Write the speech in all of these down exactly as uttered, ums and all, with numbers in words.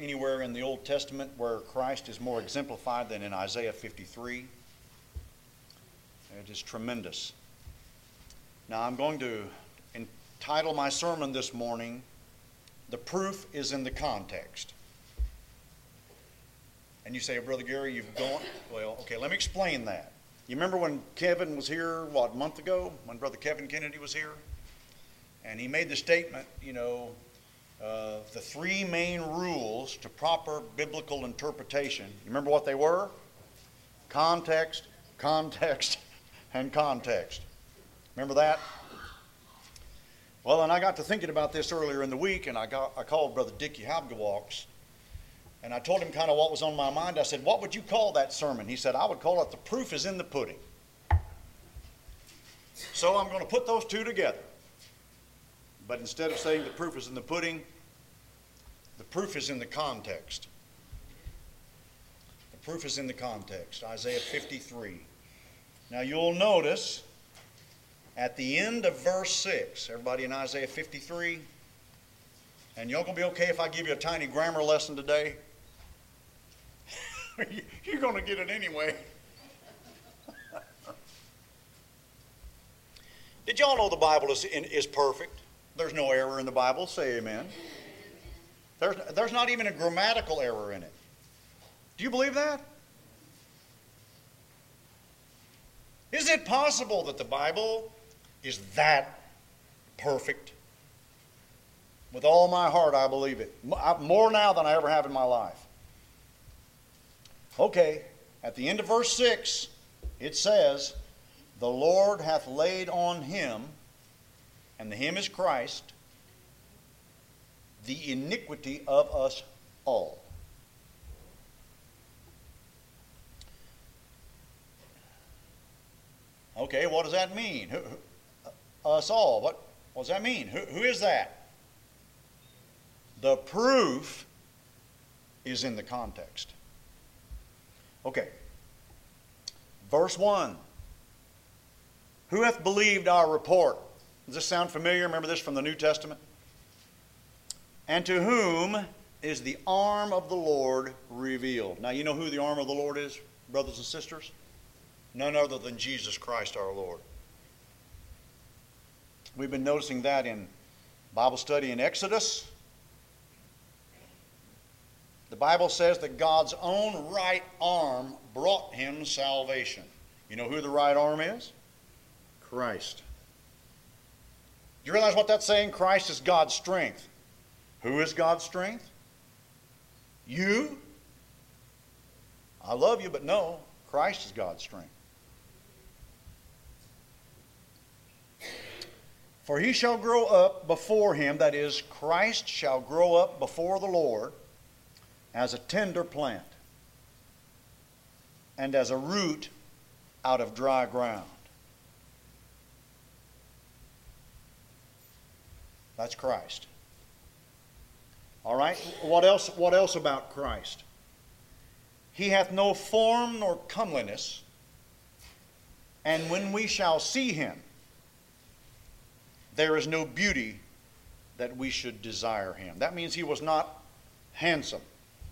anywhere in the Old Testament where Christ is more exemplified than in Isaiah fifty-three. It is tremendous. Now I'm going to entitle my sermon this morning, "The Proof is in the Context." And you say, Brother Gary, you've gone? Well, okay, let me explain that. You remember when Kevin was here, what, a month ago? When Brother Kevin Kennedy was here? And he made the statement, you know, uh, the three main rules to proper biblical interpretation. You remember what they were? Context, context, and context. Remember that? Well, and I got to thinking about this earlier in the week, and I, got, I called Brother Dickie Hobgawalks, and I told him kind of what was on my mind. I said, what would you call that sermon? He said, I would call it "The Proof is in the Pudding." So I'm going to put those two together. But instead of saying the proof is in the pudding, the proof is in the context. The proof is in the context. Isaiah fifty-three. Now you'll notice at the end of verse six, everybody in Isaiah fifty-three, and y'all going to be okay if I give you a tiny grammar lesson today? You're going to get it anyway. Did y'all know the Bible is, is perfect? There's no error in the Bible. Say amen. There's, there's not even a grammatical error in it. Do you believe that? Is it possible that the Bible is that perfect? With all my heart, I believe it. More now than I ever have in my life. Okay, at the end of verse six, it says, the Lord hath laid on him, and the him is Christ, the iniquity of us all. Okay, what does that mean? Who, who, us all. What, what does that mean? Who, who is that? The proof is in the context. Okay. Verse one. Who hath believed our report? Does this sound familiar? Remember this from the New Testament? And to whom is the arm of the Lord revealed? Now you know who the arm of the Lord is, brothers and sisters? None other than Jesus Christ our Lord. We've been noticing that in Bible study in Exodus. The Bible says that God's own right arm brought him salvation. You know who the right arm is? Christ. Do you realize what that's saying? Christ is God's strength. Who is God's strength? You? I love you, but no, Christ is God's strength. For he shall grow up before him, that is, Christ shall grow up before the Lord as a tender plant and as a root out of dry ground. That's Christ. All right, what else, what else about Christ? He hath no form nor comeliness, and when we shall see him, there is no beauty that we should desire him. That means he was not handsome.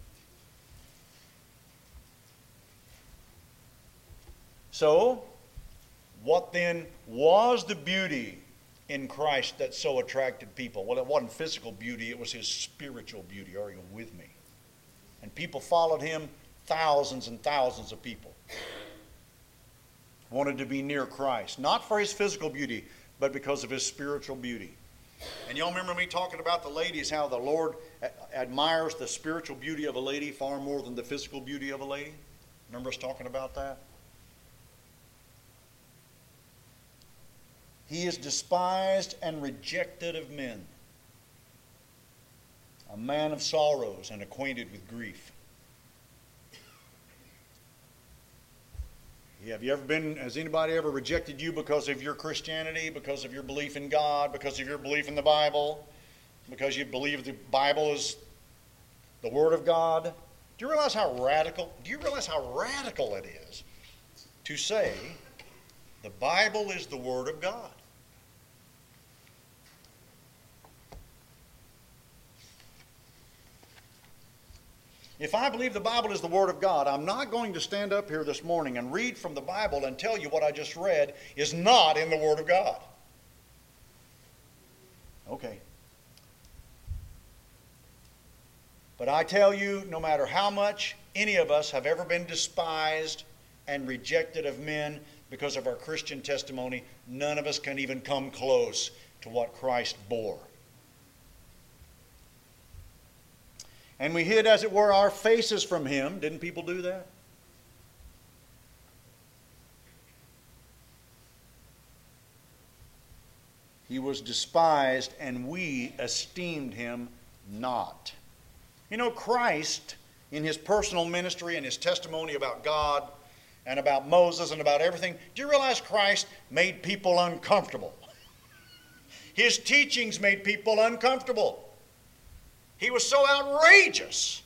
So, what then was the beauty in Christ that so attracted people? Well, it wasn't physical beauty, it was his spiritual beauty. Are you with me? And people followed him, thousands and thousands of people wanted to be near Christ. Not for his physical beauty, but because of his spiritual beauty. And y'all remember me talking about the ladies, how the Lord admires the spiritual beauty of a lady far more than the physical beauty of a lady? Remember us talking about that? He is despised and rejected of men, a man of sorrows and acquainted with grief. Have you ever been, has anybody ever rejected you because of your Christianity, because of your belief in God, because of your belief in the Bible, because you believe the Bible is the Word of God? Do you realize how radical, do you realize how radical it is to say the Bible is the Word of God? If I believe the Bible is the Word of God, I'm not going to stand up here this morning and read from the Bible and tell you what I just read is not in the Word of God. Okay. But I tell you, no matter how much any of us have ever been despised and rejected of men because of our Christian testimony, none of us can even come close to what Christ bore. And we hid, as it were, our faces from Him. Didn't people do that? He was despised, and we esteemed Him not. You know, Christ, in His personal ministry and His testimony about God and about Moses and about everything, do you realize Christ made people uncomfortable? His teachings made people uncomfortable. He was so outrageous.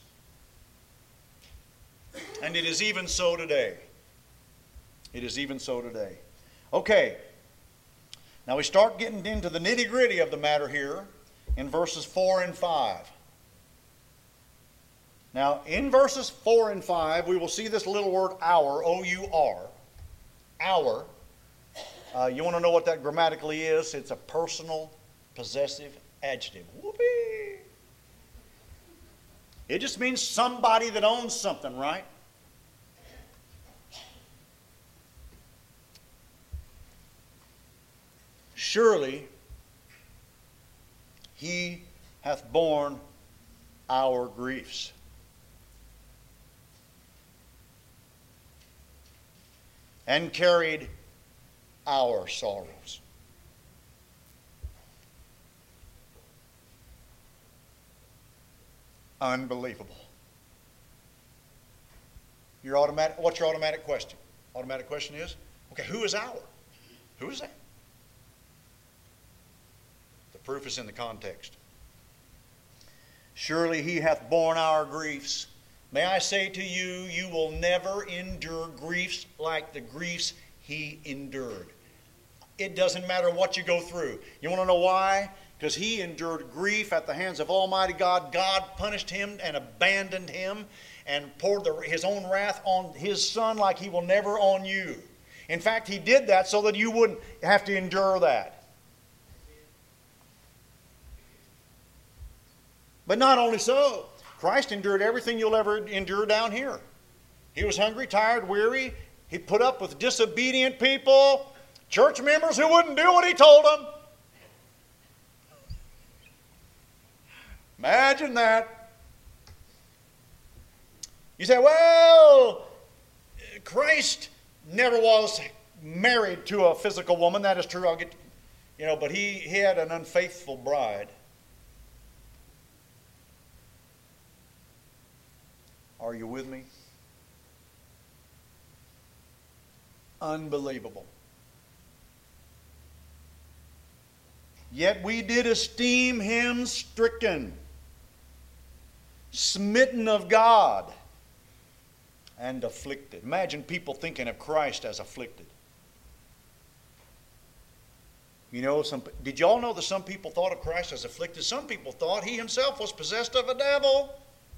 And it is even so today. It is even so today. Okay. Now we start getting into the nitty-gritty of the matter here in verses four and five. Now, in verses four and five, we will see this little word our, O U R. Our. Uh, you want to know what that grammatically is? It's a personal possessive adjective. Whoopee! It just means somebody that owns something, right? Surely He hath borne our griefs. And carried our sorrows. Unbelievable. Your automatic, what's your automatic question? Automatic question is, okay, who is our? Who is that? The proof is in the context. Surely He hath borne our griefs. May I say to you, you will never endure griefs like the griefs He endured. It doesn't matter what you go through. You want to know why? Because He endured grief at the hands of Almighty God. God punished Him and abandoned Him and poured the, His own wrath on His Son like He will never on you. In fact, He did that so that you wouldn't have to endure that. But not only so, Christ endured everything you'll ever endure down here. He was hungry, tired, weary. He put up with disobedient people, church members who wouldn't do what He told them. Imagine that. You say, well, Christ never was married to a physical woman. That is true. I'll get, you know, but he, he had an unfaithful bride. Are you with me? Unbelievable. Yet we did esteem Him stricken, smitten of God, and afflicted. Imagine people thinking of Christ as afflicted. You know, some, did y'all know that some people thought of Christ as afflicted? Some people thought He Himself was possessed of a devil.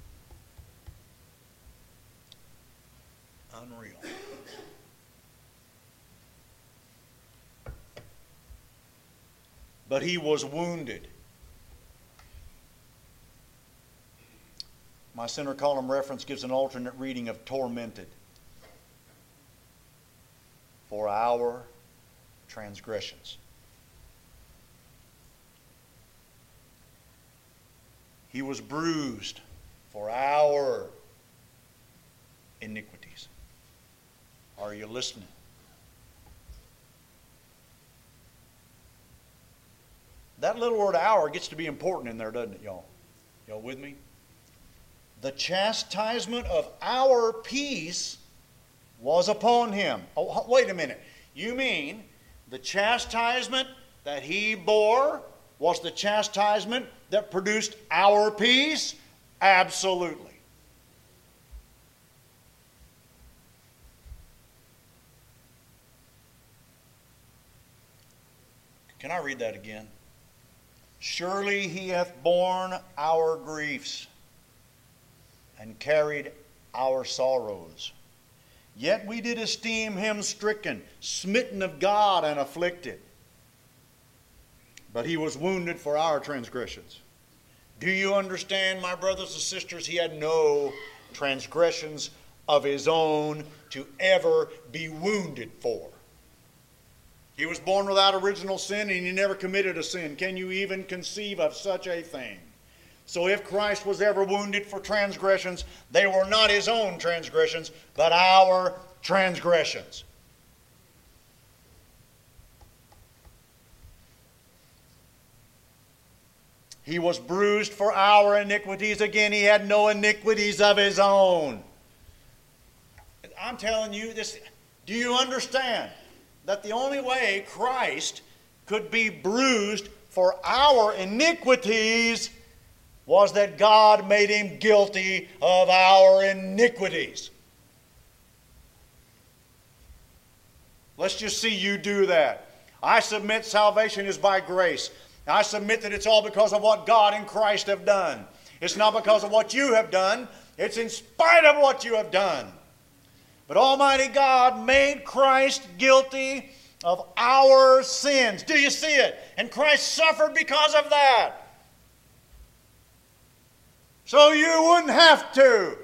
Unreal. But He was wounded. My center column reference gives an alternate reading of tormented for our transgressions. He was bruised for our iniquities. Are you listening? That little word "our" gets to be important in there, doesn't it, y'all? Y'all with me? The chastisement of our peace was upon Him. Oh, wait a minute. You mean the chastisement that He bore was the chastisement that produced our peace? Absolutely. Can I read that again? Surely He hath borne our griefs and carried our sorrows. Yet we did esteem him stricken, smitten of God, and afflicted. But he was wounded for our transgressions. Do you understand, my brothers and sisters? He had no transgressions of his own to ever be wounded for. He was born without original sin, and he never committed a sin. Can you even conceive of such a thing? So if Christ was ever wounded for transgressions, they were not his own transgressions, but our transgressions. He was bruised for our iniquities. Again, he had no iniquities of his own. I'm telling you this. Do you understand that the only way Christ could be bruised for our iniquities was that God made him guilty of our iniquities? Let's just see you do that. I submit salvation is by grace. I submit that it's all because of what God and Christ have done. It's not because of what you have done. It's in spite of what you have done. But Almighty God made Christ guilty of our sins. Do you see it? And Christ suffered because of that. So you wouldn't have to.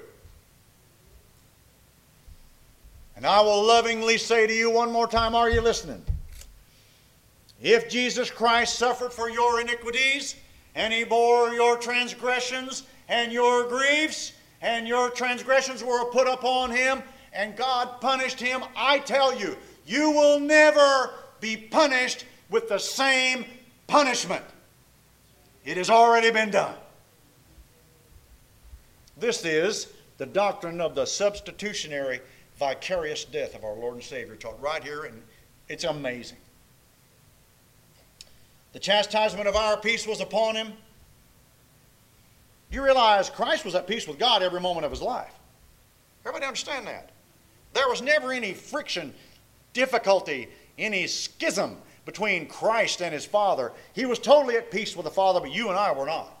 And I will lovingly say to you one more time, are you listening? If Jesus Christ suffered for your iniquities, and he bore your transgressions and your griefs, and your transgressions were put upon him, and God punished him, I tell you, you will never be punished with the same punishment. It has already been done. This is the doctrine of the substitutionary vicarious death of our Lord and Savior, taught right here, and it's amazing. The chastisement of our peace was upon him. You realize Christ was at peace with God every moment of his life. Everybody understand that? There was never any friction, difficulty, any schism between Christ and his Father. He was totally at peace with the Father, but you and I were not.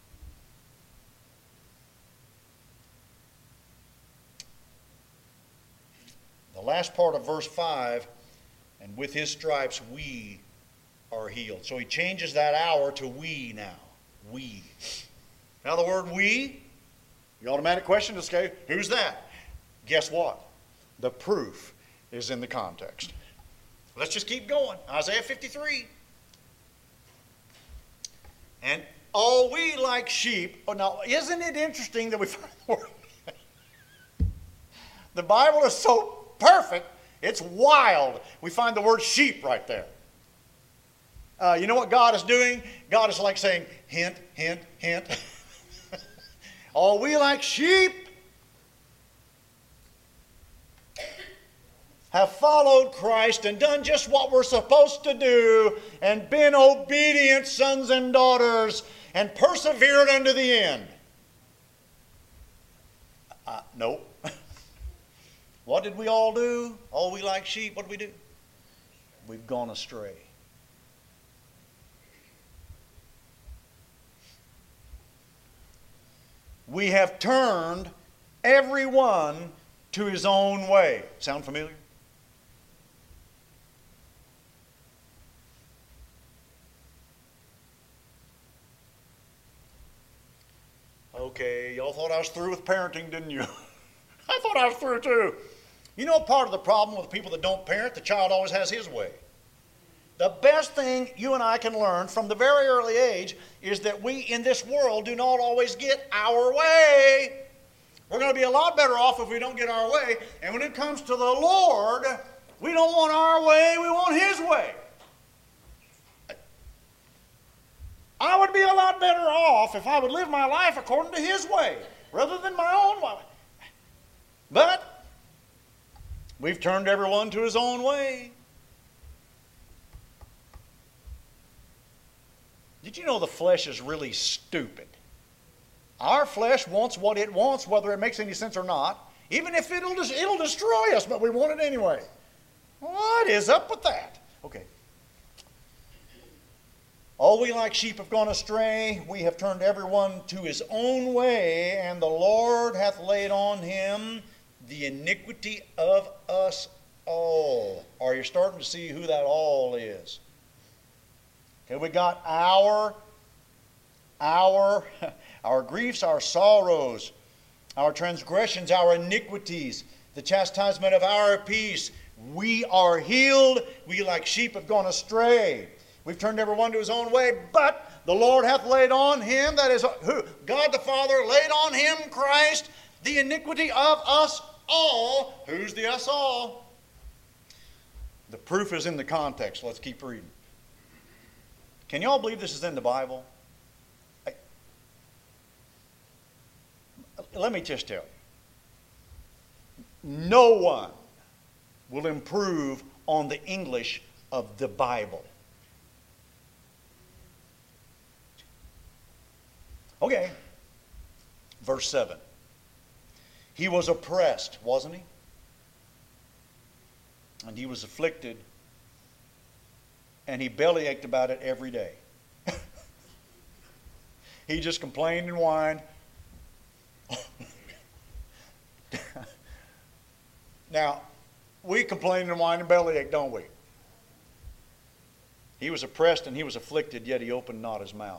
The last part of verse five, and with his stripes we are healed. So he changes that hour to we now. We. Now the word we, the automatic question is, okay, who's that? Guess what? The proof is in the context. Let's just keep going. Isaiah fifty-three. And all we like sheep. Oh, now, isn't it interesting that we find the word? The Bible is so perfect, it's wild. We find the word sheep right there. Uh, you know what God is doing? God is like saying, hint, hint, hint. All we like sheep have followed Christ and done just what we're supposed to do and been obedient sons and daughters and persevered unto the end. Uh, nope. What did we all do? All we like sheep, what did we do? We've gone astray. We have turned everyone to his own way. Sound familiar? Okay, y'all thought I was through with parenting, didn't you? I thought I was through too. You know, part of the problem with people that don't parent, the child always has his way. The best thing you and I can learn from the very early age is that we in this world do not always get our way. We're going to be a lot better off if we don't get our way. And when it comes to the Lord, we don't want our way, we want his way. I would be a lot better off if I would live my life according to his way rather than my own way. But we've turned everyone to his own way. Did you know the flesh is really stupid? Our flesh wants what it wants, whether it makes any sense or not, even if it'll, it'll destroy us, but we want it anyway. What is up with that? Okay. All we like sheep have gone astray. We have turned everyone to his own way, and the Lord hath laid on him the iniquity of us all. Are you starting to see who that all is? Okay, we got our, our, our griefs, our sorrows, our transgressions, our iniquities, the chastisement of our peace. We are healed. We like sheep have gone astray. We've turned everyone to his own way, but the Lord hath laid on him, that is, who? God the Father laid on him, Christ, the iniquity of us all. Who's the us all? The proof is in the context. Let's keep reading. Can y'all believe this is in the Bible? I, let me just tell you. No one will improve on the English of the Bible. Okay, verse seven. He was oppressed, wasn't he? And he was afflicted, and he bellyached about it every day. He just complained and whined. Now, we complain and whine and bellyache, don't we? He was oppressed and he was afflicted, yet he opened not his mouth.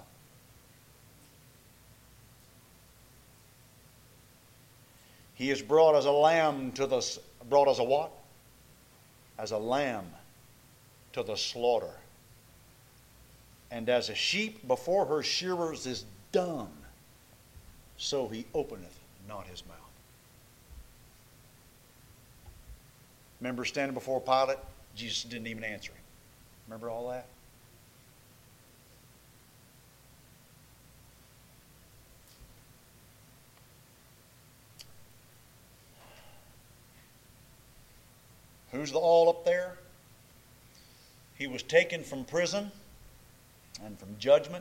He is brought as a lamb to the, brought as a what? As a lamb to the slaughter. And as a sheep before her shearers is dumb, so he openeth not his mouth. Remember standing before Pilate? Jesus didn't even answer him. Remember all that? Who's the all up there? He was taken from prison and from judgment.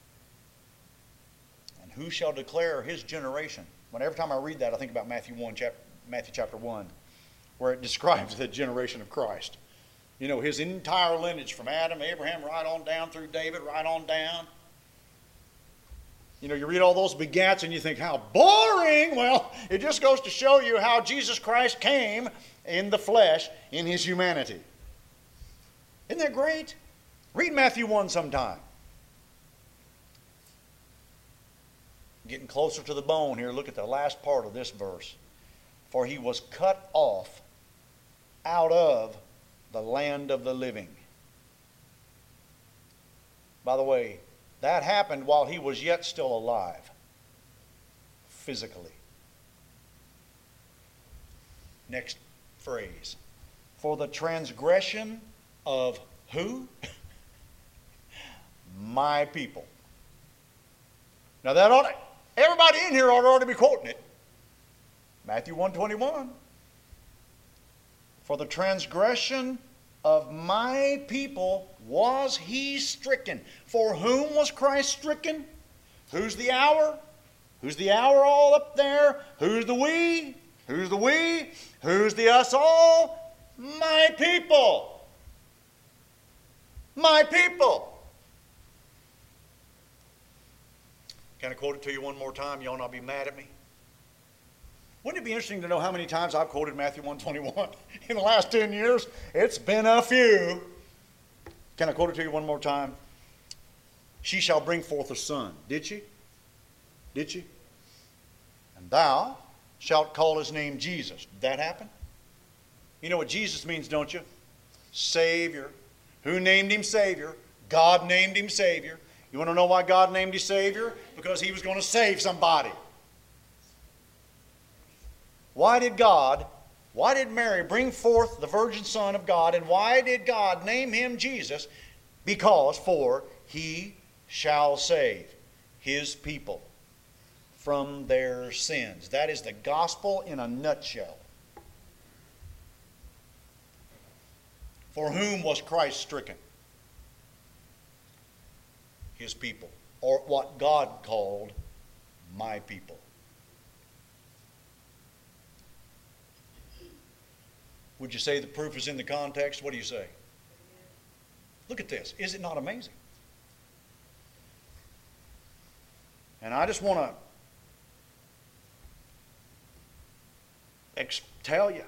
And who shall declare his generation? When every time I read that, I think about Matthew one, chapter, Matthew chapter one, where it describes the generation of Christ. You know, his entire lineage from Adam, Abraham, right on down through David, right on down. You know, you read all those begats and you think, how boring. Well, it just goes to show you how Jesus Christ came in the flesh in his humanity. Isn't that great? Read Matthew one sometime. Getting closer to the bone here, look at the last part of this verse. For he was cut off out of the land of the living. By the way, that happened while he was yet still alive, physically. Next phrase. For the transgression of who? My people. Now that ought to, everybody in here ought to already be quoting it. Matthew one twenty-one. For the transgression of my people was he stricken. For whom was Christ stricken? Who's the hour? Who's the hour all up there? Who's the we? Who's the we? Who's the us all? My people. My people. Can I quote it to you one more time? Y'all not be mad at me? Wouldn't it be interesting to know how many times I've quoted Matthew one twenty-one in the last ten years? It's been a few. Can I quote it to you one more time? She shall bring forth a son. Did she? Did she? And thou shalt call his name Jesus. Did that happen? You know what Jesus means, don't you? Savior. Who named him Savior? God named him Savior. You want to know why God named him Savior? Because he was going to save somebody. Why did God, why did Mary bring forth the virgin Son of God, and why did God name him Jesus? Because for he shall save his people from their sins. That is the gospel in a nutshell. For whom was Christ stricken? His people, or what God called my people. Would you say the proof is in the context? What do you say? Look at this. Is it not amazing? And I just want to tell you,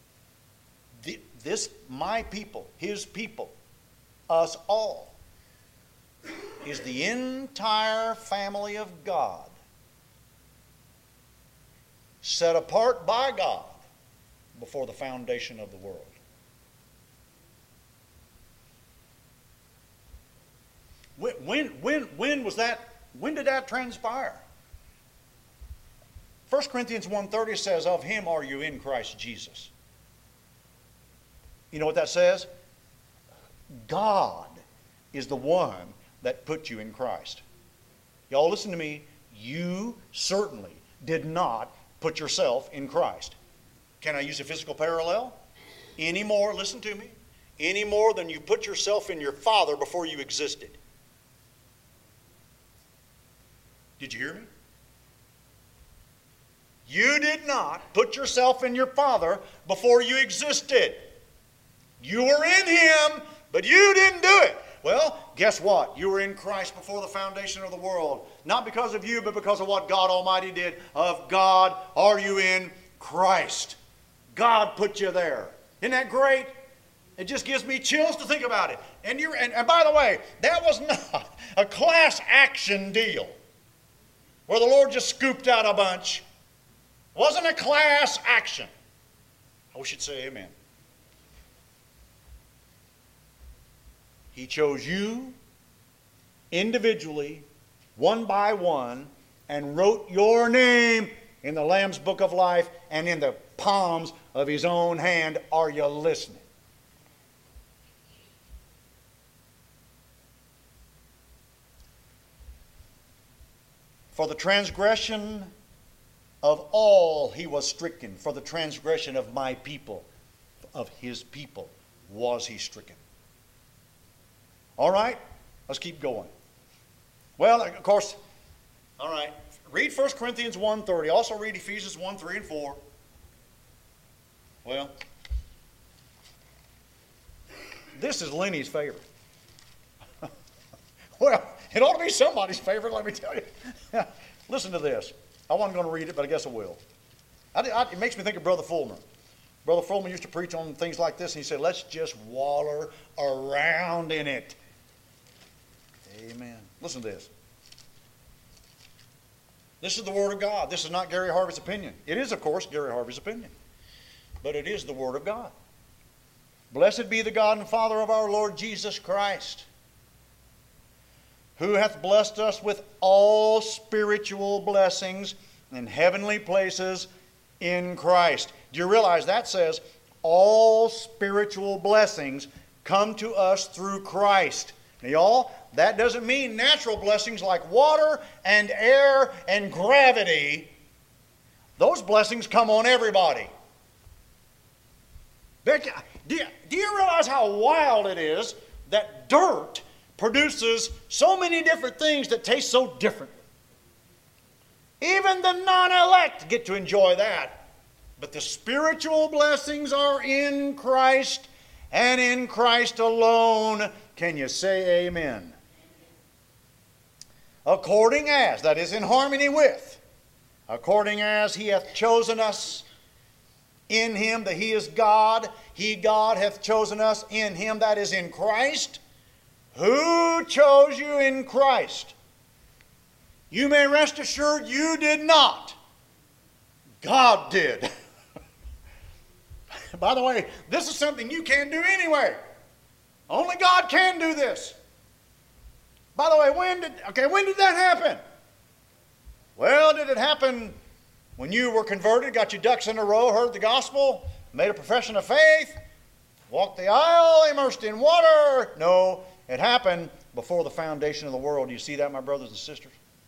this, my people, his people, us all, is the entire family of God, set apart by God before the foundation of the world. When, when, when, when was that, when did that transpire? First Corinthians one thirty says, of him are you in Christ Jesus. You know what that says? God is the one that put you in Christ. Y'all listen to me. You certainly did not put yourself in Christ. Can I use a physical parallel? Any more, listen to me, any more than you put yourself in your father before you existed. Did you hear me? You did not put yourself in your father before you existed. You were in him, but you didn't do it. Well, guess what? You were in Christ before the foundation of the world. Not because of you, but because of what God Almighty did. Of God are you in Christ. God put you there. Isn't that great? It just gives me chills to think about it. And, you're, and, and by the way, that was not a class action deal where the Lord just scooped out a bunch. It wasn't a class action. I wish you'd say amen. He chose you individually, one by one, and wrote your name in the Lamb's Book of Life and in the palms of his own hand. Are you listening? For the transgression of all he was stricken. For the transgression of my people, of his people, was he stricken. All right, let's keep going. Well, of course, all right, read First Corinthians one thirty. Also read Ephesians one, three, and four. Well, this is Lenny's favorite. Well, it ought to be somebody's favorite, let me tell you. Listen to this. I wasn't going to read it, but I guess I will. I, I, it makes me think of Brother Fulmer. Brother Fulmer used to preach on things like this, and he said, let's just waller around in it. Amen. Listen to this. This is the Word of God. This is not Gary Harvey's opinion. It is, of course, Gary Harvey's opinion. But it is the Word of God. Blessed be the God and Father of our Lord Jesus Christ, who hath blessed us with all spiritual blessings in heavenly places in Christ. Do you realize that says all spiritual blessings come to us through Christ? Now, y'all, that doesn't mean natural blessings like water and air and gravity. Those blessings come on everybody. Do you, do you realize how wild it is that dirt produces so many different things that taste so different? Even the non-elect get to enjoy that. But the spiritual blessings are in Christ and in Christ alone. Can you say amen? According as, that is in harmony with, according as he hath chosen us in him, that he is God, he, God, hath chosen us in him, that is in Christ. Who chose you in Christ? You may rest assured you did not. God did. By the way, this is something you can't do anyway. Only God can do this. By the way, when did, okay, when did that happen? Well, did it happen when you were converted, got your ducks in a row, heard the gospel, made a profession of faith, walked the aisle, immersed in water? No, it happened before the foundation of the world. Do you see that, my brothers and sisters?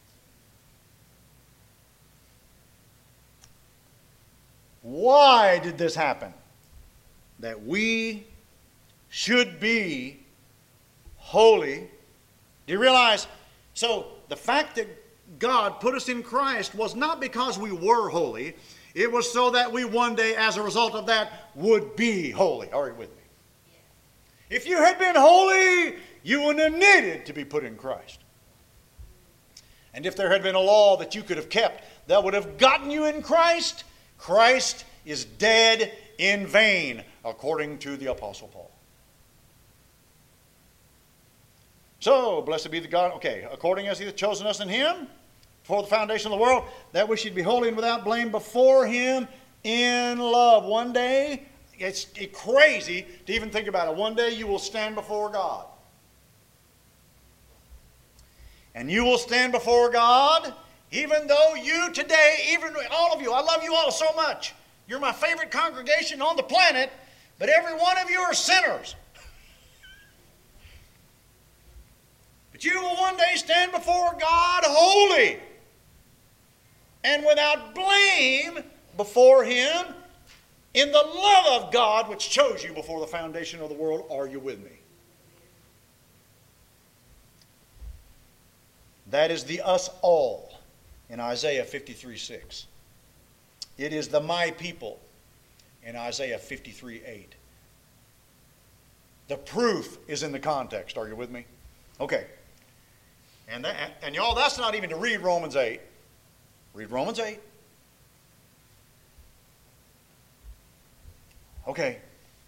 Why did this happen? That we should be holy. Do you realize? So the fact that God put us in Christ was not because we were holy. It was so that we one day, as a result of that, would be holy. Are you with me? If you had been holy, you wouldn't have needed to be put in Christ. And if there had been a law that you could have kept that would have gotten you in Christ, Christ is dead in vain, according to the Apostle Paul. So, blessed be the God, okay, according as he hath chosen us in him, before the foundation of the world, that we should be holy and without blame before him in love. One day, it's crazy to even think about it. One day you will stand before God. And you will stand before God, even though you today, even all of you, I love you all so much. You're my favorite congregation on the planet, but every one of you are sinners. But you will one day stand before God holy and without blame before him in the love of God which chose you before the foundation of the world. Are you with me? That is the us all in Isaiah fifty-three six. It is the my people in Isaiah fifty-three eight. The proof is in the context. Are you with me? Okay. And, that, and y'all, that's not even to read Romans eight. Read Romans eight. Okay.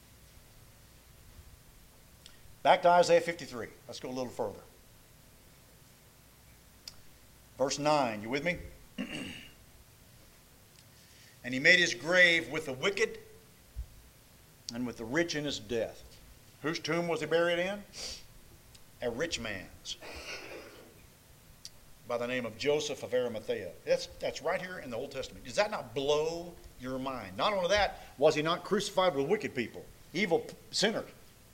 Back to Isaiah fifty-three. Let's go a little further. Verse nine, you with me? And he made his grave with the wicked and with the rich in his death. Whose tomb was he buried in? A rich man's, by the name of Joseph of Arimathea. That's, that's right here in the Old Testament. Does that not blow your mind? Not only that, was he not crucified with wicked people, evil sinners,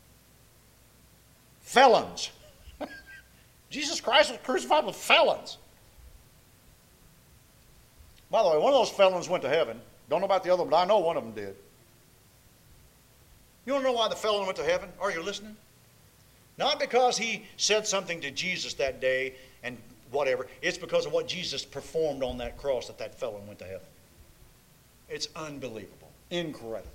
felons? Jesus Christ was crucified with felons. By the way, one of those felons went to heaven. Don't know about the other, but I know one of them did. You want to know why the felon went to heaven? Are you listening? Not because he said something to Jesus that day and whatever. It's because of what Jesus performed on that cross that that felon went to heaven. It's unbelievable. Incredible.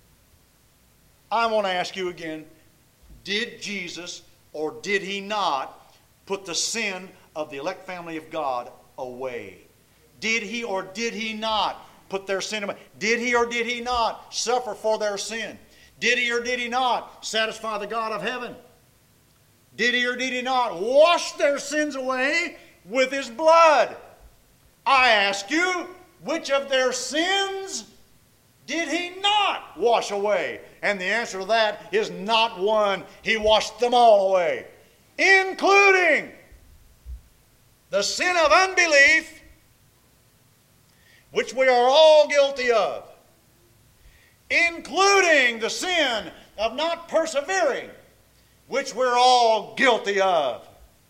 I want to ask you again, did Jesus or did he not put the sin of the elect family of God away? Did he or did he not put their sin away? Did he or did he not suffer for their sin? Did he or did he not satisfy the God of heaven? Did he or did he not wash their sins away with his blood? I ask you, which of their sins did he not wash away? And the answer to that is not one. He washed them all away, including the sin of unbelief, which we are all guilty of, including the sin of not persevering, which we're all guilty of.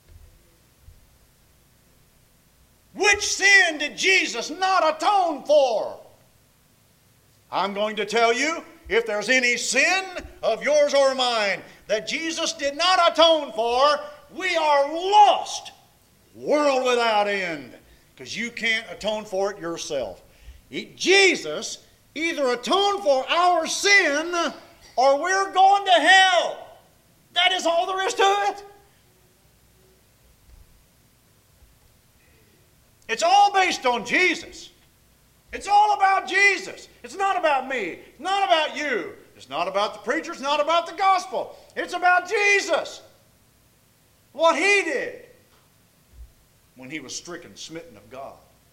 Which sin did Jesus not atone for? I'm going to tell you, if there's any sin of yours or mine that Jesus did not atone for, we are lost, world without end, because you can't atone for it yourself. Jesus either atoned for our sin or we're going to hell. That is all there is to it. It's all based on Jesus. It's all about Jesus. It's not about me. It's not about you. It's not about the preacher. It's not about the gospel. It's about Jesus. What he did when he was stricken, smitten of God.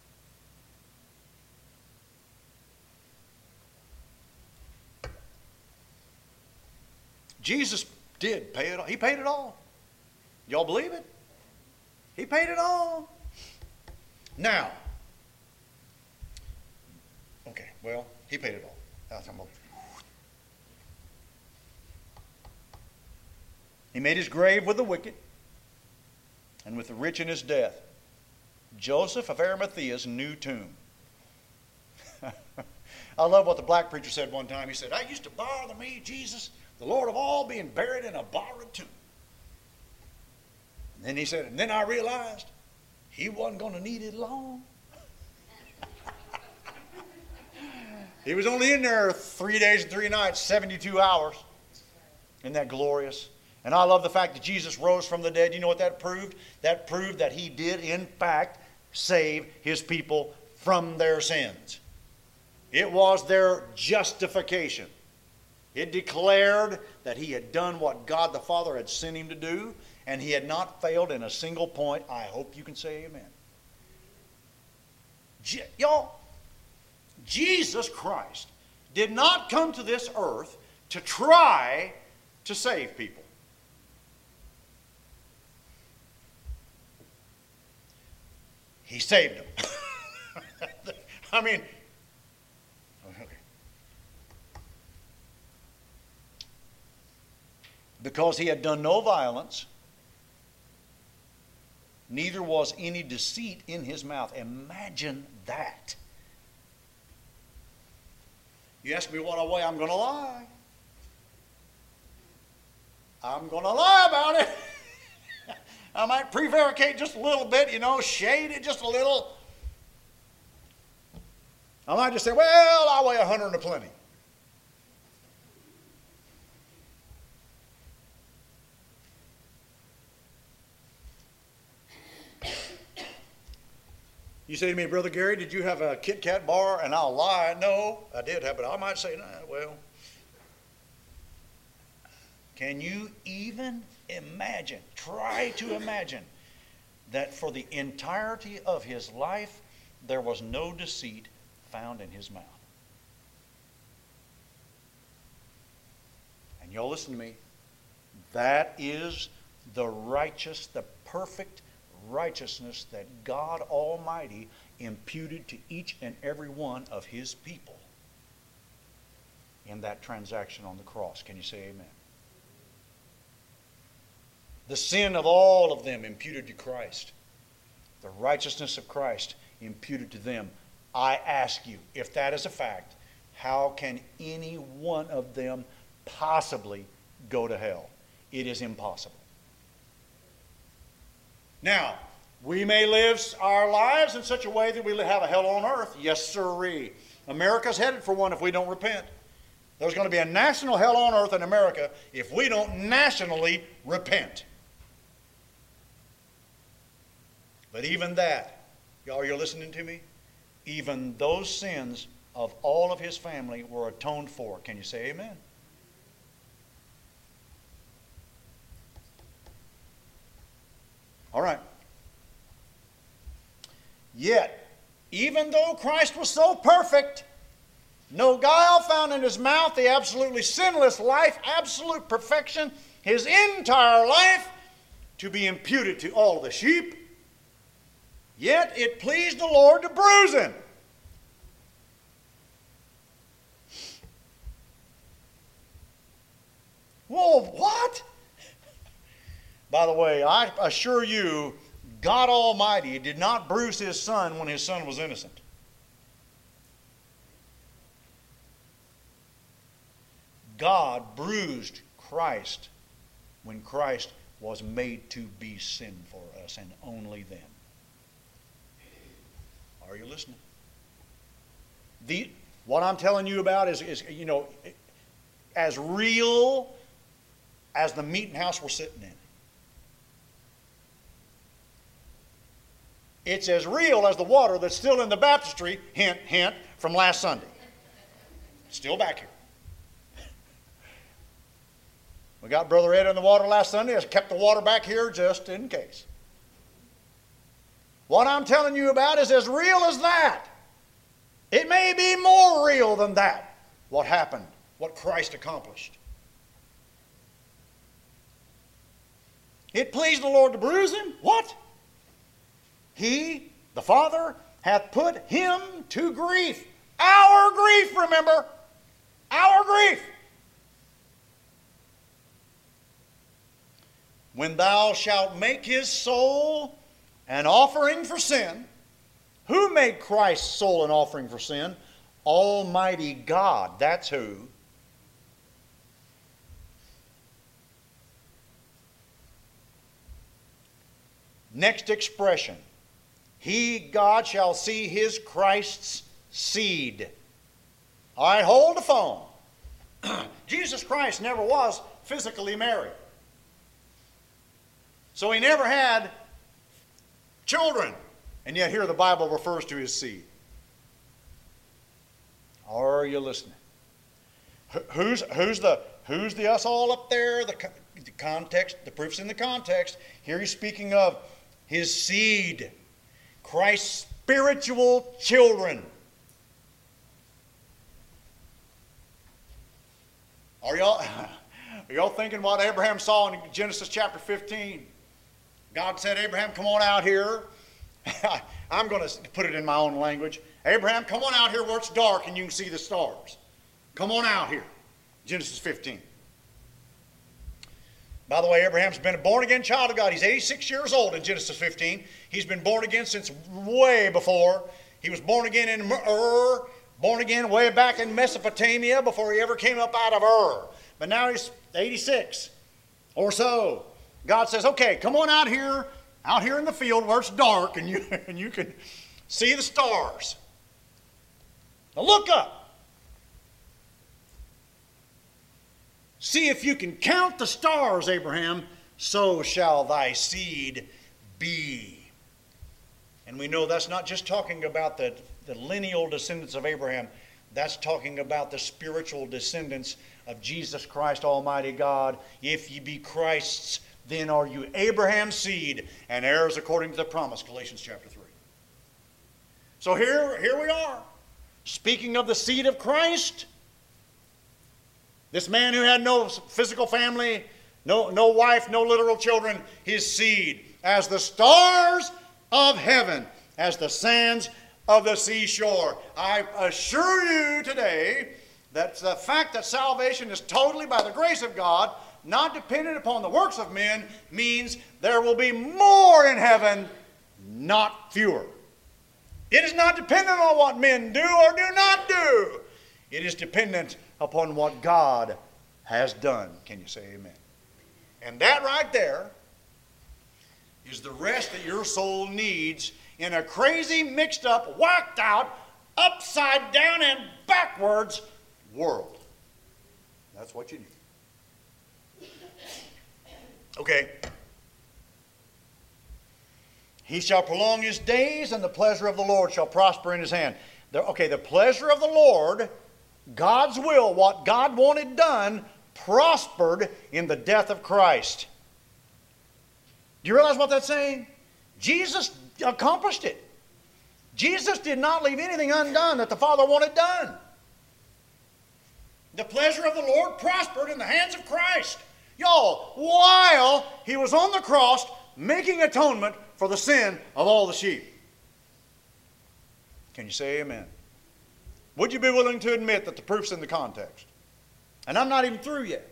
Jesus did pay it all. He paid it all. Y'all believe it? He paid it all. Now, okay, well, he paid it all. That's I'm He made his grave with the wicked and with the rich in his death. Joseph of Arimathea's new tomb. I love what the black preacher said one time. He said, I used to bother me, Jesus, the Lord of all, being buried in a borrowed tomb. And then he said, and then I realized he wasn't going to need it long. He was only in there three days and three nights, seventy-two hours. Isn't that glorious? And I love the fact that Jesus rose from the dead. You know what that proved? That proved that he did, in fact, save his people from their sins. It was their justification. It declared that he had done what God the Father had sent him to do, and he had not failed in a single point. I hope you can say amen. Je- y'all, Jesus Christ did not come to this earth to try to save people. He saved them. I mean, okay. Because he had done no violence, neither was any deceit in his mouth. Imagine that. You ask me what way I'm going to lie. I'm going to lie about it. I might prevaricate just a little bit, you know, shade it just a little. I might just say, well, I weigh a hundred and a plenty. You say to me, Brother Gary, did you have a Kit Kat bar? And I'll lie. No, I did have it. I might say, nah, well. Can you even imagine, try to imagine, that for the entirety of his life, there was no deceit found in his mouth? And y'all listen to me. That is the righteous, the perfect righteousness that God Almighty imputed to each and every one of his people in that transaction on the cross. Can you say amen? The sin of all of them imputed to Christ. The righteousness of Christ imputed to them. I ask you, if that is a fact, how can any one of them possibly go to hell? It is impossible. Now, we may live our lives in such a way that we have a hell on earth. Yes, sirree. America's headed for one if we don't repent. There's going to be a national hell on earth in America if we don't nationally repent. But even that, y'all, you're listening to me? Even those sins of all of his family were atoned for. Can you say amen? All right. Yet, even though Christ was so perfect, no guile found in his mouth, the absolutely sinless life, absolute perfection, his entire life to be imputed to all the sheep, yet it pleased the Lord to bruise him. Whoa, what? By the way, I assure you, God Almighty did not bruise his son when his son was innocent. God bruised Christ when Christ was made to be sin for us, and only then. Are you listening? The, what I'm telling you about is, is, you know, as real as the meeting house we're sitting in. It's as real as the water that's still in the baptistry, hint, hint, from last Sunday. Still back here. We got Brother Ed in the water last Sunday. I kept the water back here just in case. What I'm telling you about is as real as that. It may be more real than that, what happened, what Christ accomplished. It pleased the Lord to bruise him. What? He, the Father, hath put him to grief. Our grief, remember. Our grief. When thou shalt make his soul an offering for sin. Who made Christ's soul an offering for sin? Almighty God. That's who. Next expression. He, God, shall see his Christ's seed. All right, hold the phone. Jesus Christ never was physically married. So he never had children. And yet here the Bible refers to his seed. Are you listening? Who's, who's, the, who's the us all up there? The, the context, the proof's in the context. Here he's speaking of his seed. Christ's spiritual children. Are y'all, are y'all thinking what Abraham saw in Genesis chapter fifteen? God said, Abraham, come on out here. I'm going to put it in my own language. Abraham, come on out here where it's dark and you can see the stars. Come on out here. Genesis fifteen. By the way, Abraham's been a born-again child of God. He's eighty-six years old in Genesis fifteen. He's been born again since way before. He was born again in Ur, born again way back in Mesopotamia before he ever came up out of Ur. But now he's eighty-six or so. God says, okay, come on out here, out here in the field where it's dark and you, and you can see the stars. Now look up. See if you can count the stars, Abraham, so shall thy seed be. And we know that's not just talking about the, the lineal descendants of Abraham. That's talking about the spiritual descendants of Jesus Christ, Almighty God. If ye be Christ's, then are you Abraham's seed and heirs according to the promise, Galatians chapter three. So here, here we are, speaking of the seed of Christ. This man who had no physical family, no, no wife, no literal children, his seed, as the stars of heaven, as the sands of the seashore. I assure you today that the fact that salvation is totally by the grace of God, not dependent upon the works of men, means there will be more in heaven, not fewer. It is not dependent on what men do or do not do. It is dependent upon what God has done. Can you say amen? And that right there is the rest that your soul needs in a crazy, mixed up, whacked out, upside down and backwards world. That's what you need. Okay. He shall prolong his days, and the pleasure of the Lord shall prosper in his hand. The, okay, the pleasure of the Lord, God's will, what God wanted done, prospered in the death of Christ. Do you realize what that's saying? Jesus accomplished it. Jesus did not leave anything undone that the Father wanted done. The pleasure of the Lord prospered in the hands of Christ. Y'all, while he was on the cross making atonement for the sin of all the sheep. Can you say amen? Would you be willing to admit that the proof's in the context? And I'm not even through yet.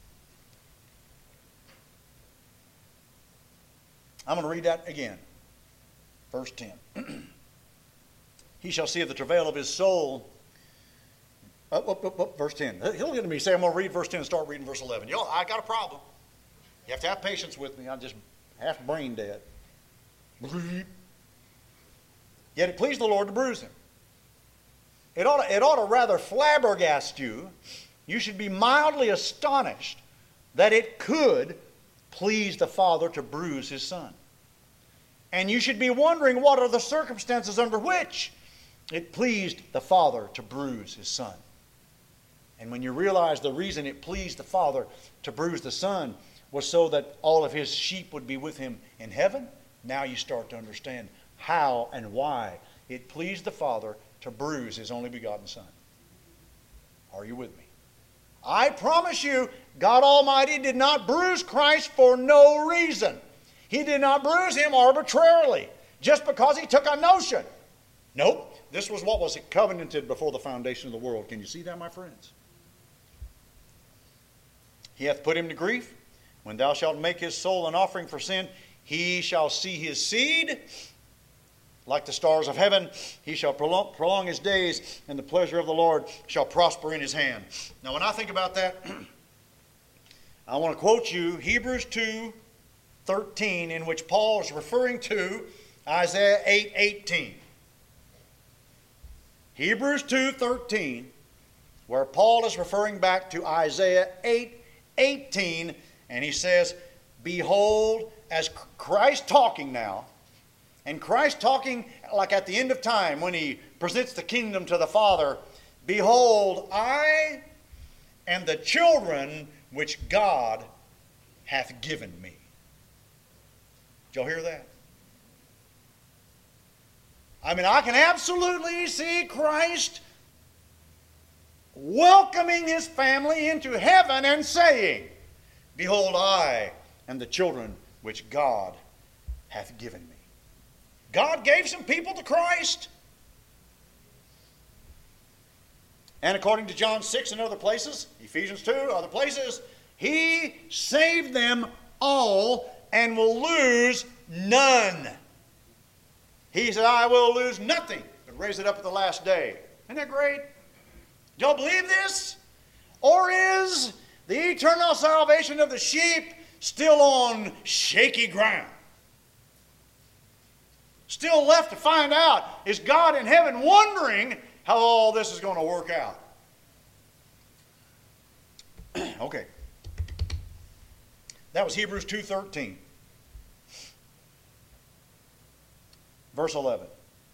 I'm going to read that again. Verse ten. He shall see the travail of his soul. Up, up, up, up, verse ten. He'll get to me say, I'm going to read verse ten and start reading verse eleven. Y'all, I got a problem. You have to have patience with me. I'm just half brain dead. Yet it pleased the Lord to bruise him. It ought to, it ought to rather flabbergast you. You should be mildly astonished that it could please the Father to bruise his Son. And you should be wondering what are the circumstances under which it pleased the Father to bruise his Son. And when you realize the reason it pleased the Father to bruise the Son was so that all of his sheep would be with him in heaven, now you start to understand how and why it pleased the Father to bruise his only begotten Son. Are you with me? I promise you, God Almighty did not bruise Christ for no reason. He did not bruise him arbitrarily, just because he took a notion. Nope. This was what was covenanted before the foundation of the world. Can you see that, my friends? He hath put him to grief. When thou shalt make his soul an offering for sin, he shall see his seed like the stars of heaven. He shall prolong, prolong his days, and the pleasure of the Lord shall prosper in his hand. Now, when I think about that, I want to quote you Hebrews two thirteen, in which Paul is referring to Isaiah eight eighteen. Hebrews two thirteen, where Paul is referring back to Isaiah eight eighteen, and he says, behold, as Christ talking now, And Christ talking like at the end of time when he presents the kingdom to the Father, behold, I and the children which God hath given me. Did y'all hear that? I mean, I can absolutely see Christ welcoming his family into heaven and saying, behold, I and the children which God hath given me. God gave some people to Christ. And according to John six and other places, Ephesians two, other places, he saved them all and will lose none. He said, I will lose nothing, but raise it up at the last day. Isn't that great? Do y'all believe this? Or is the eternal salvation of the sheep still on shaky ground? Still left to find out, is God in heaven wondering how all this is going to work out? Okay. That was Hebrews two thirteen. Verse eleven.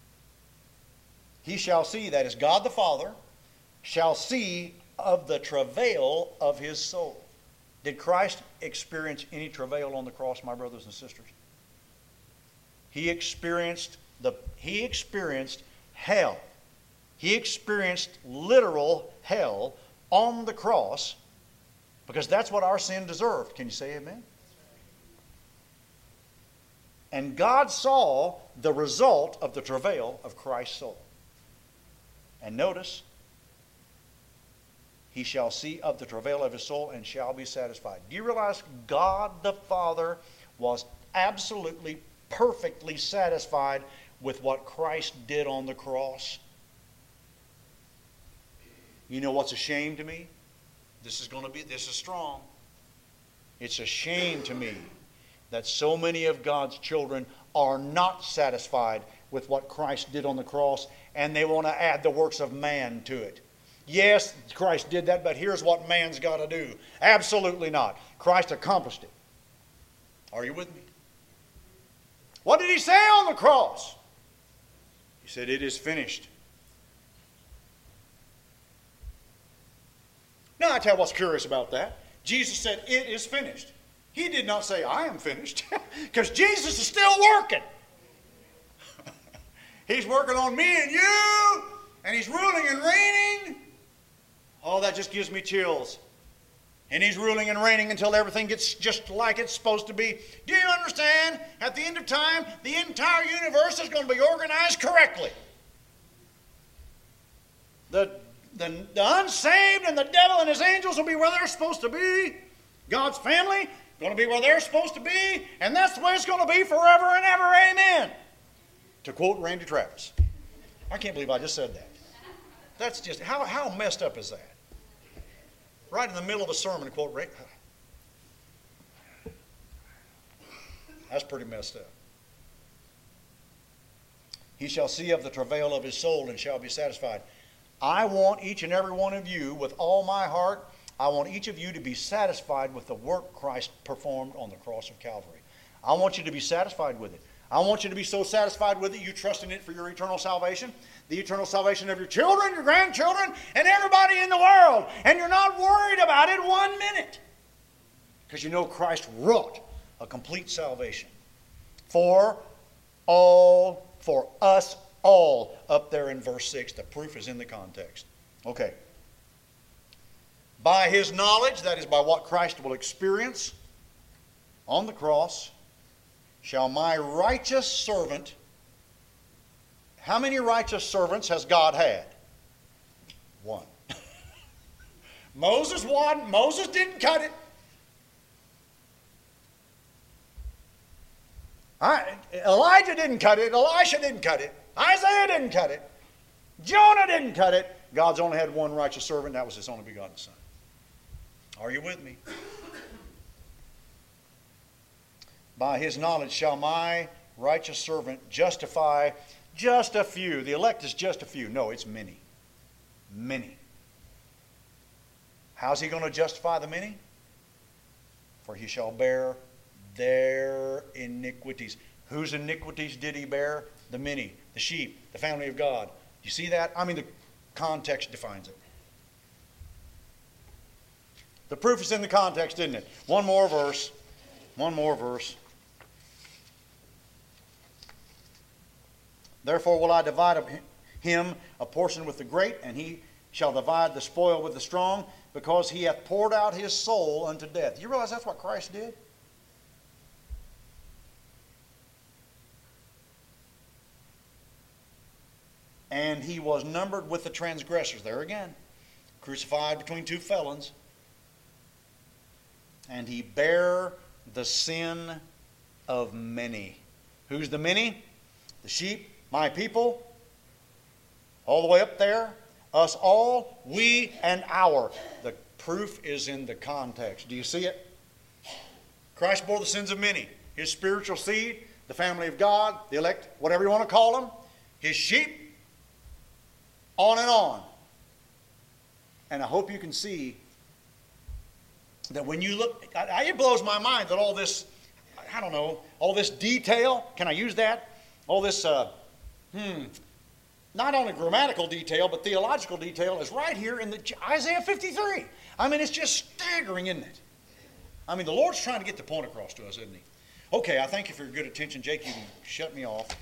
He shall see, that is God the Father, shall see of the travail of his soul. Did Christ experience any travail on the cross, my brothers and sisters? He experienced the he experienced hell. He experienced literal hell on the cross because that's what our sin deserved. Can you say amen? And God saw the result of the travail of Christ's soul. And notice, he shall see of the travail of his soul and shall be satisfied. Do you realize God the Father was absolutely, perfectly satisfied with what Christ did on the cross? You know what's a shame to me? This is going to be, this is strong. It's a shame to me that so many of God's children are not satisfied with what Christ did on the cross, and they want to add the works of man to it. Yes, Christ did that, but here's what man's got to do. Absolutely not. Christ accomplished it. Are you with me? What did he say on the cross? He said, it is finished. Now I tell you what's curious about that. Jesus said, it is finished. He did not say, I am finished, because Jesus is still working. He's working on me and you, and he's ruling and reigning. Oh, that just gives me chills. And he's ruling and reigning until everything gets just like it's supposed to be. Do you understand? At the end of time, the entire universe is going to be organized correctly. The, the, the unsaved and the devil and his angels will be where they're supposed to be. God's family going to be where they're supposed to be. And that's the way it's going to be forever and ever. Amen. To quote Randy Travis. I can't believe I just said that. That's just, how, how messed up is that? Right in the middle of a sermon to quote Randy. That's pretty messed up. He shall see of the travail of his soul and shall be satisfied. I want each and every one of you with all my heart. I want each of you to be satisfied with the work Christ performed on the cross of Calvary. I want you to be satisfied with it. I want you to be so satisfied with it, you trust in it for your eternal salvation, the eternal salvation of your children, your grandchildren, and everybody in the world. And you're not worried about it one minute. Because you know Christ wrought a complete salvation for all, for us all, up there in verse six. The proof is in the context. Okay. By his knowledge, that is by what Christ will experience on the cross, shall my righteous servant. How many righteous servants has God had? One. Moses won. Moses didn't cut it. I, Elijah didn't cut it. Elisha didn't cut it. Isaiah didn't cut it. Jonah didn't cut it. God's only had one righteous servant, and that was his only begotten Son. Are you with me? By his knowledge shall my righteous servant justify just a few. The elect is just a few. No, it's many. Many. How's he going to justify the many? For he shall bear their iniquities. Whose iniquities did he bear? The many, the sheep, the family of God. You see that? I mean, the context defines it. The proof is in the context, isn't it? One more verse. One more verse. Therefore will I divide of him a portion with the great, and he shall divide the spoil with the strong, because he hath poured out his soul unto death. You realize that's what Christ did? And he was numbered with the transgressors. There again. Crucified between two felons. And he bare the sin of many. Who's the many? The sheep, my people, all the way up there. Us all, we and our. The proof is in the context. Do you see it? Christ bore the sins of many. His spiritual seed, the family of God, the elect, whatever you want to call them. His sheep, on and on. And I hope you can see that when you look, it blows my mind that all this, I don't know, all this detail, can I use that? All this, uh, hmm, not only grammatical detail, but theological detail is right here in the Isaiah fifty-three. I mean, it's just staggering, isn't it? I mean, the Lord's trying to get the point across to us, isn't he? Okay, I thank you for your good attention. Jake, you can shut me off.